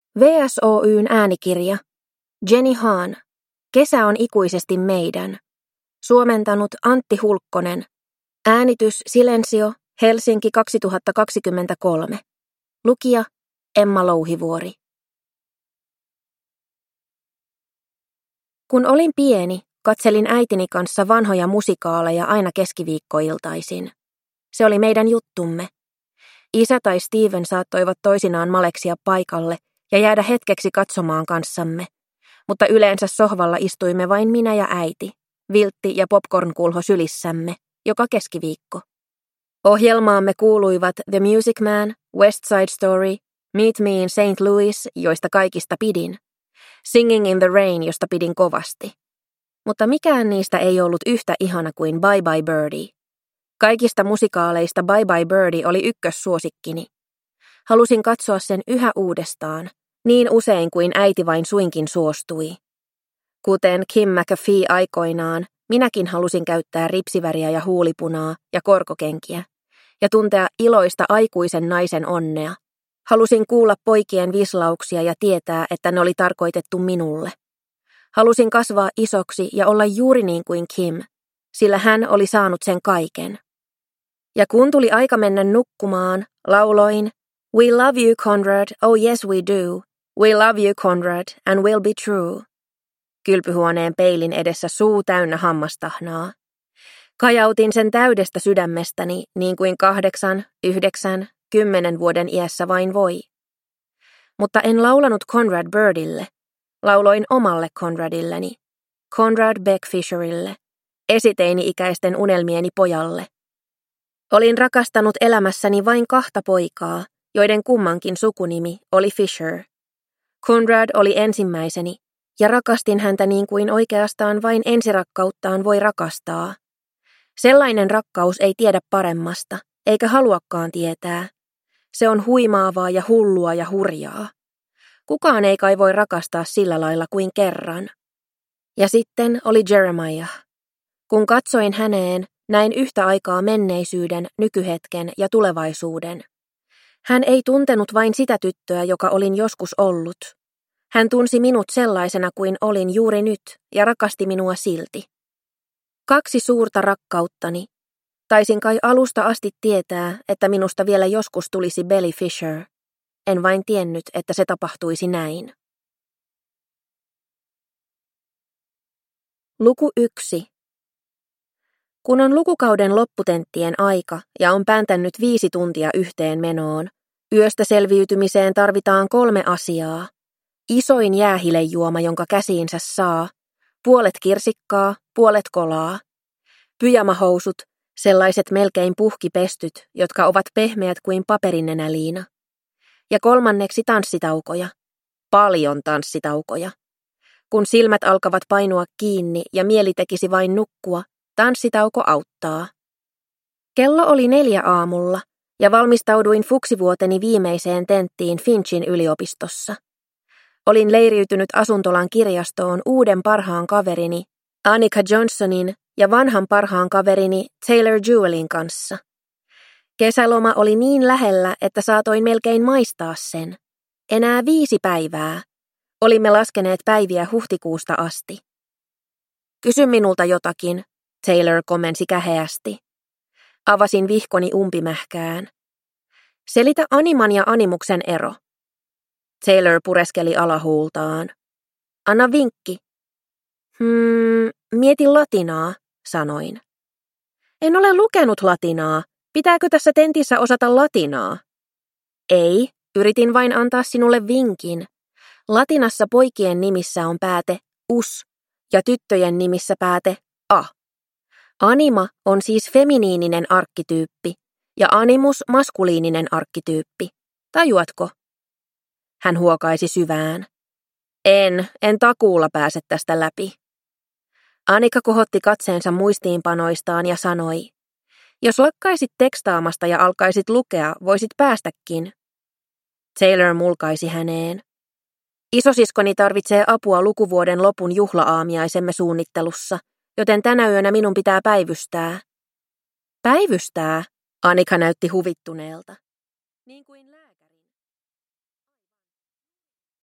VSOY:n äänikirja. Jenny Han. Kesä on ikuisesti meidän. Suomentanut Antti Hulkkonen. Äänitys Silensio, Helsinki 2023. Lukija Emma Louhivuori. Kun olin pieni, katselin äitini kanssa vanhoja musikaaleja aina keskiviikkoiltaisin. Se oli meidän juttumme. Isä tai Steven saattoivat toisinaan maleksia paikalle ja jäädä hetkeksi katsomaan kanssamme, mutta yleensä sohvalla istuimme vain minä ja äiti, viltti ja popcorn-kulho sylissämme, joka keskiviikko. Ohjelmaamme kuuluivat The Music Man, West Side Story, Meet Me in St. Louis, joista kaikista pidin, Singing in the Rain, josta pidin kovasti. Mutta mikään niistä ei ollut yhtä ihana kuin Bye Bye Birdie. Kaikista musikaaleista Bye Bye Birdie oli ykkössuosikkini. Halusin katsoa sen yhä uudestaan, niin usein kuin äiti vain suinkin suostui. Kuten Kim McAfee aikoinaan, minäkin halusin käyttää ripsiväriä ja huulipunaa ja korkokenkiä ja tuntea iloista aikuisen naisen onnea. Halusin kuulla poikien vislauksia ja tietää, että ne oli tarkoitettu minulle. Halusin kasvaa isoksi ja olla juuri niin kuin Kim, sillä hän oli saanut sen kaiken. Ja kun tuli aika mennä nukkumaan, lauloin, We love you, Conrad, oh yes we do. We love you, Conrad, and we'll be true. Kylpyhuoneen peilin edessä suu täynnä hammastahnaa. Kajautin sen täydestä sydämestäni niin kuin 8, 9, 10 vuoden iässä vain voi. Mutta en laulanut Conrad Birdille. Lauloin omalle Conradilleni, Conrad Beck Fisherille, esiteini-ikäisten unelmieni pojalle. Olin rakastanut elämässäni vain 2 poikaa, joiden kummankin sukunimi oli Fisher. Conrad oli ensimmäiseni, ja rakastin häntä niin kuin oikeastaan vain ensirakkauttaan voi rakastaa. Sellainen rakkaus ei tiedä paremmasta, eikä haluakaan tietää. Se on huimaavaa ja hullua ja hurjaa. Kukaan ei kai voi rakastaa sillä lailla kuin kerran. Ja sitten oli Jeremiah. Kun katsoin häneen, näin yhtä aikaa menneisyyden, nykyhetken ja tulevaisuuden. Hän ei tuntenut vain sitä tyttöä, joka olin joskus ollut. Hän tunsi minut sellaisena kuin olin juuri nyt ja rakasti minua silti. 2 suurta rakkauttani. Taisin kai alusta asti tietää, että minusta vielä joskus tulisi Belly Fisher. En vain tiennyt, että se tapahtuisi näin. Luku 1. Kun on lukukauden lopputenttien aika ja on pääntänyt 5 tuntia yhteen menoon, yöstä selviytymiseen tarvitaan 3 asiaa. Isoin jäähilejuoma, jonka käsiinsä saa, puolet kirsikkaa, puolet kolaa. Pyjamahousut, sellaiset melkein puhkipestyt, jotka ovat pehmeät kuin paperinenäliina. Ja 3. tanssitaukoja. Paljon tanssitaukoja. Kun silmät alkavat painua kiinni ja mieli tekisi vain nukkua, tanssitauko auttaa. Kello oli 4 aamulla ja valmistauduin fuksivuoteni viimeiseen tenttiin Finchin yliopistossa. Olin leiriytynyt asuntolan kirjastoon uuden parhaan kaverini, Annika Johnsonin ja vanhan parhaan kaverini Taylor Jewelin kanssa. Kesäloma oli niin lähellä, että saatoin melkein maistaa sen. Enää 5 päivää. Olimme laskeneet päiviä huhtikuusta asti. Kysy minulta jotakin, Taylor komensi käheästi. Avasin vihkoni umpimähkään. Selitä animan ja animuksen ero. Taylor pureskeli alahuultaan. Anna vinkki. Mieti latinaa, sanoin. En ole lukenut latinaa. Pitääkö tässä tentissä osata latinaa? Ei, yritin vain antaa sinulle vinkin. Latinassa poikien nimissä on pääte us ja tyttöjen nimissä pääte a. Anima on siis feminiininen arkkityyppi ja animus maskuliininen arkkityyppi. Tajuatko? Hän huokaisi syvään. En takuulla pääse tästä läpi. Annika kohotti katseensa muistiinpanoistaan ja sanoi, jos lakkaisit tekstaamasta ja alkaisit lukea, voisit päästäkin. Taylor mulkaisi häneen. Isosiskoni tarvitsee apua lukuvuoden lopun juhlaaamiaisemme suunnittelussa, joten tänä yönä minun pitää päivystää. Päivystää? Annika näytti huvittuneelta. Niin kuin